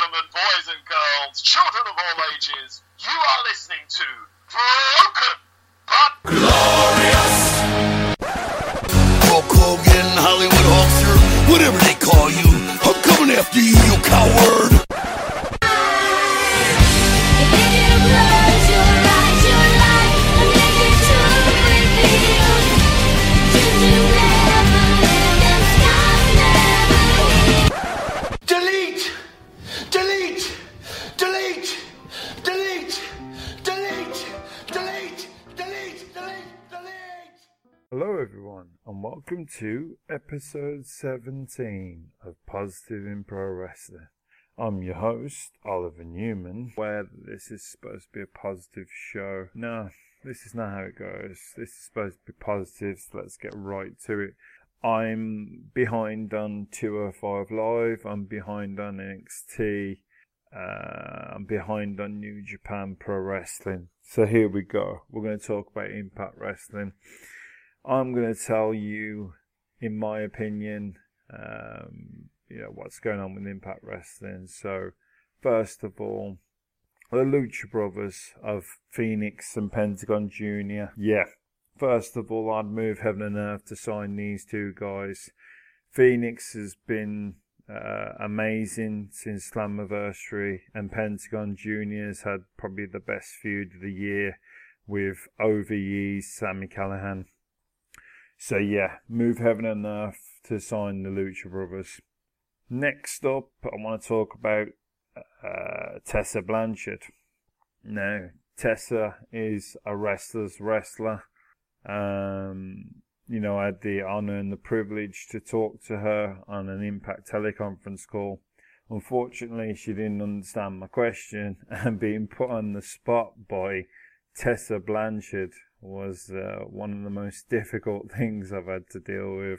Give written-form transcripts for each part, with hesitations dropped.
gentlemen, boys and girls, children of all ages, you are listening to Broken But Glorious! Hulk Hogan, Hollywood Hulkster, whatever they call you, I'm coming after you, you coward! Hello everyone and welcome to episode 17 of Positive in Pro Wrestling. I'm your host, Oliver Newman, where this is supposed to be a positive show. No, this is not how it goes. This is supposed to be positive, so let's get right to it. I'm behind on 205 Live, I'm behind on NXT, I'm behind on New Japan Pro Wrestling. So here we go. We're going to talk about Impact Wrestling. I'm going to tell you, in my opinion, what's going on with Impact Wrestling. So, first of all, the Lucha Brothers of Phoenix and Pentagon Jr. Yeah, first of all, I'd move heaven and earth to sign these two guys. Phoenix has been amazing since Slammiversary, and Pentagon Jr. has had probably the best feud of the year with OVE's Sami Callihan. So yeah, move heaven and earth to sign the Lucha Brothers. Next up, I want to talk about Tessa Blanchard. Now, Tessa is a wrestler's wrestler. I had the honour and the privilege to talk to her on an Impact teleconference call. Unfortunately, she didn't understand my question, and being put on the spot by Tessa Blanchard was one of the most difficult things I've had to deal with,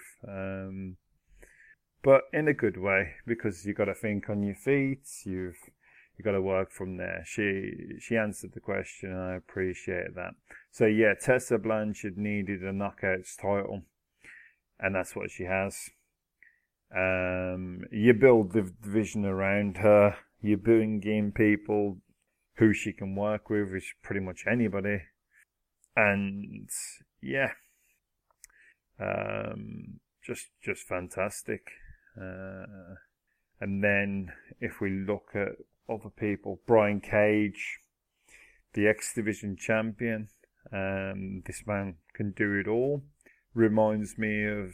but in a good way, because you got to think on your feet. You got to work from there. She answered the question, and I appreciate that. So yeah, Tessa Blanchard needed a Knockouts title, and that's what she has. You build the division around her. You bring in people who she can work with, which pretty much anybody. And yeah, just fantastic. And then if we look at other people, Brian Cage, the X Division champion, this man can do it all. Reminds me of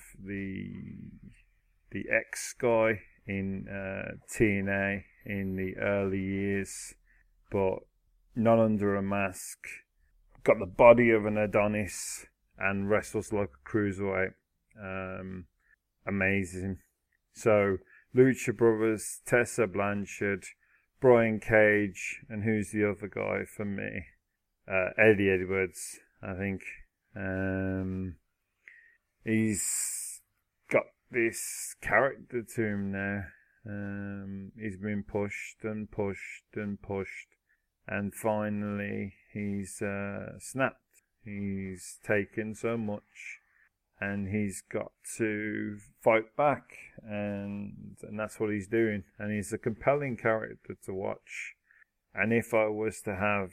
the X guy in TNA in the early years, but not under a mask. Got the body of an Adonis and wrestles like a cruiserweight. Amazing. So, Lucha Brothers, Tessa Blanchard, Brian Cage, and who's the other guy for me? Eddie Edwards, I think. He's got this character to him now. He's been pushed and pushed and pushed. And finally, he's snapped. He's taken so much, and he's got to fight back, and that's what he's doing. And he's a compelling character to watch. And if I was to have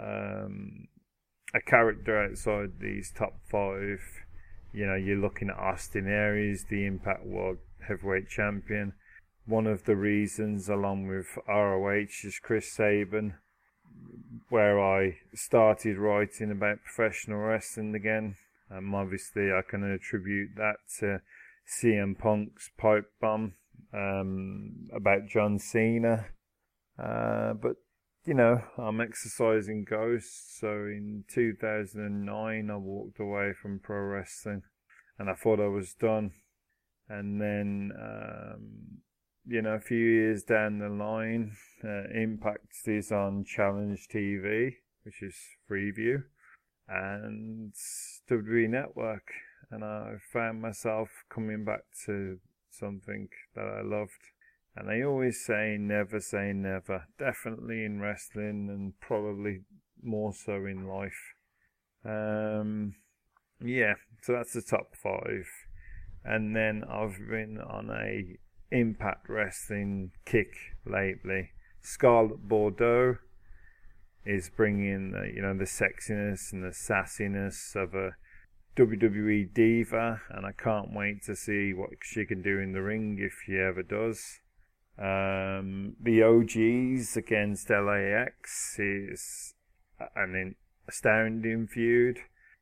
a character outside these top five, you're looking at Austin Aries, the Impact World Heavyweight Champion. One of the reasons, along with ROH, is Chris Sabin, where I started writing about professional wrestling again. Obviously, I can attribute that to CM Punk's pipe bomb about John Cena. But, I'm exercising ghosts. So in 2009, I walked away from pro wrestling, and I thought I was done. And then, a few years down the line, Impact is on Challenge TV, which is Freeview, and WWE Network. And I found myself coming back to something that I loved. And they always say never. Definitely in wrestling, and probably more so in life. Yeah, so that's the top five. And then I've been on a Impact Wrestling kick lately. Scarlett Bordeaux is bringing the sexiness and the sassiness of a WWE diva, and I can't wait to see what she can do in the ring if she ever does. The OGs against LAX is an astounding feud.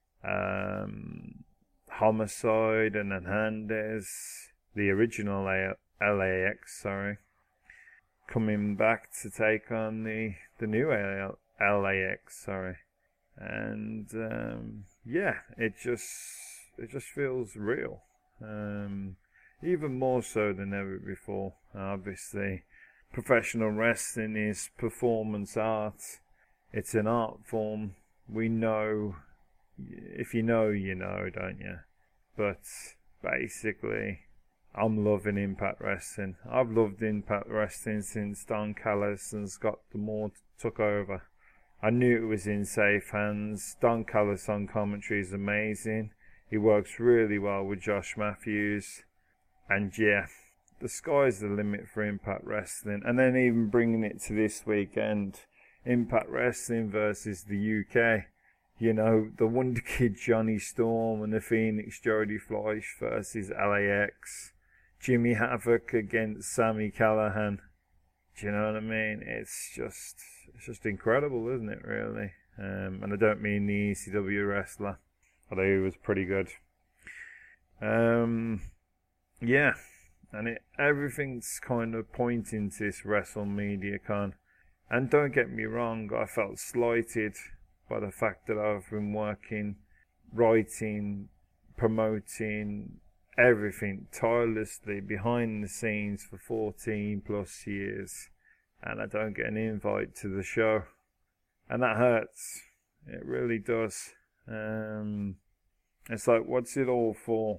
Homicide and Hernandez, the original LAX, coming back to take on the new LAX, and it just feels real, even more so than ever before. Obviously, professional wrestling is performance art. It's an art form. We know, if you know, don't you? But basically, I'm loving Impact Wrestling. I've loved Impact Wrestling since Don Callis and Scott D'Amore took over. I knew it was in safe hands. Don Callis on commentary is amazing. He works really well with Josh Matthews. And yeah, the sky's the limit for Impact Wrestling. And then even bringing it to this weekend, Impact Wrestling versus the UK. The Wonder Kid Johnny Storm and the Phoenix Jody Fleisch versus LAX. Jimmy Havoc against Sami Callihan. Do you know what I mean? It's just incredible, isn't it, really? And I don't mean the ECW wrestler, although he was pretty good. Yeah, and everything's kind of pointing to this WrestleMania con. And don't get me wrong, I felt slighted by the fact that I've been working, writing, promoting everything tirelessly behind the scenes for 14 plus years, and I don't get an invite to the show, and that hurts. It really does. It's like, what's it all for?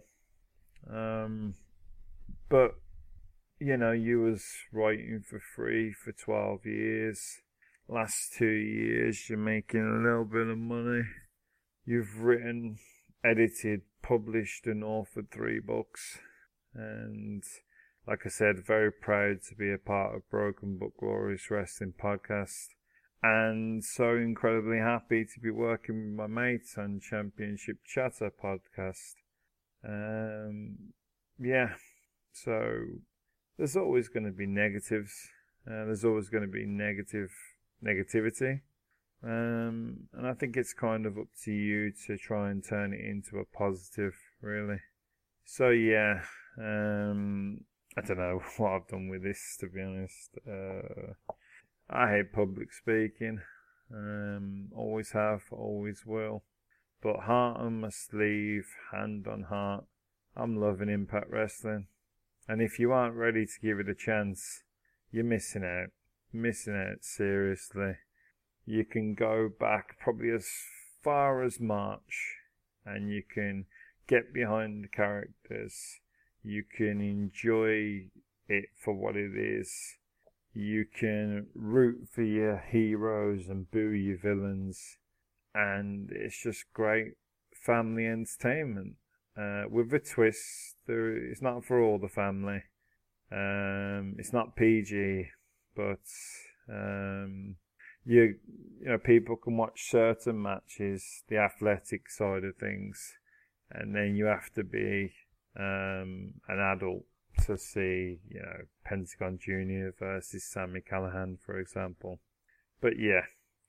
But you was writing for free for 12 years. Last 2 years, you're making a little bit of money. You've written, edited, published and authored 3 books. And like I said, very proud to be a part of Broken But Glorious Wrestling Podcast. And so incredibly happy to be working with my mates on Championship Chatter Podcast. So there's always going to be negatives. There's always going to be negativity. And I think it's kind of up to you to try and turn it into a positive, really. So yeah, I don't know what I've done with this, to be honest. I hate public speaking. Always have, always will. But heart on my sleeve, hand on heart, I'm loving Impact Wrestling. And if you aren't ready to give it a chance, you're missing out. Missing out, seriously. You can go back probably as far as March and you can get behind the characters. You can enjoy it for what it is. You can root for your heroes and boo your villains. And it's just great family entertainment. With a twist, it's not for all the family. It's not PG, but people can watch certain matches, the athletic side of things, and then you have to be an adult to see, Pentagon Jr. versus Sami Callihan, for example. But yeah,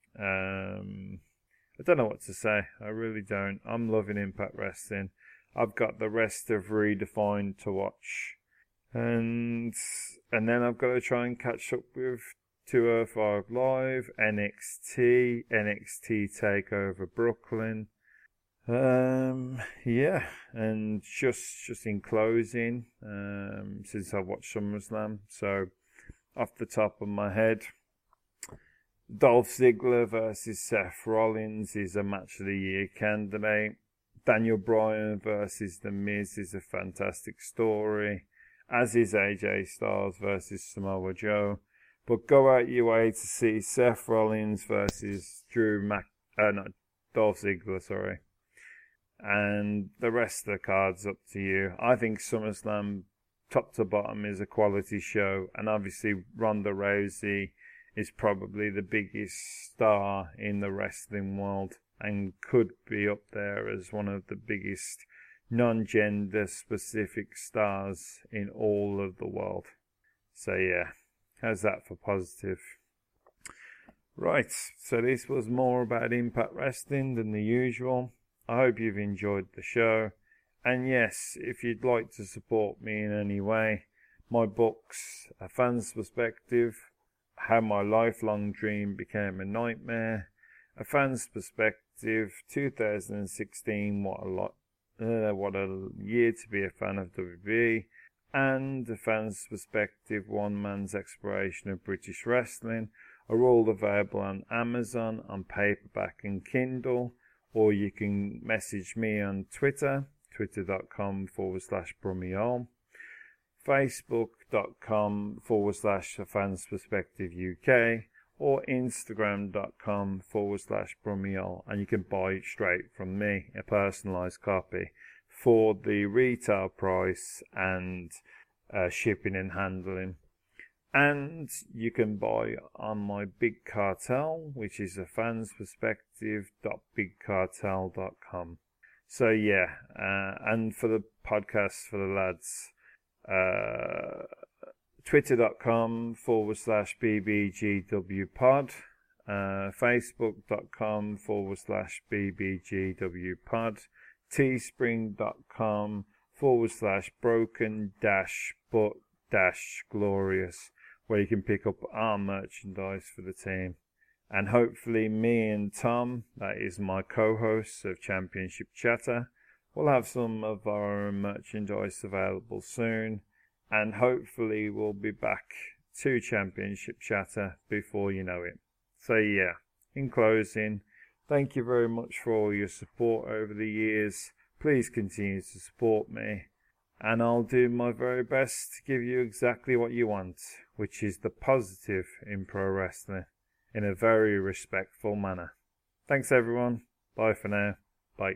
I don't know what to say. I really don't. I'm loving Impact Wrestling. I've got the rest of Redefined to watch. And then I've got to try and catch up with 205 Live, NXT TakeOver Brooklyn. Yeah, and just in closing, since I watched SummerSlam, so off the top of my head, Dolph Ziggler versus Seth Rollins is a match of the year candidate. Daniel Bryan versus The Miz is a fantastic story, as is AJ Styles versus Samoa Joe. But go out your way to see Seth Rollins versus Dolph Ziggler, sorry. And the rest of the card's up to you. I think SummerSlam, top to bottom, is a quality show. And obviously Ronda Rousey is probably the biggest star in the wrestling world and could be up there as one of the biggest non-gender specific stars in all of the world. So yeah, how's that for positive? Right, so this was more about Impact Wrestling than the usual. I hope you've enjoyed the show. And yes, if you'd like to support me in any way, my books, A Fan's Perspective, How My Lifelong Dream Became a Nightmare, A Fan's Perspective, 2016, What a Year to Be a Fan of WB, and A Fan's Perspective, One Man's Exploration of British Wrestling, are all available on Amazon, on paperback and Kindle, or you can message me on Twitter, twitter.com/Brummiol, facebook.com/A Fan's Perspective UK, or instagram.com/Brummiol, and you can buy it straight from me, a personalised copy, for the retail price and shipping and handling. And you can buy on my Big Cartel, which is afansperspective.bigcartel.com. So yeah, and for the podcast for the lads, twitter.com/BBGWpod, facebook.com/BBGWpod, teespring.com/broken-but-glorious, where you can pick up our merchandise for the team. And hopefully me and Tom, that is my co-host of Championship Chatter, will have some of our own merchandise available soon. And hopefully we'll be back to Championship Chatter before you know it. So yeah, in closing, thank you very much for all your support over the years. Please continue to support me. And I'll do my very best to give you exactly what you want, which is the positive in pro wrestling, in a very respectful manner. Thanks everyone. Bye for now.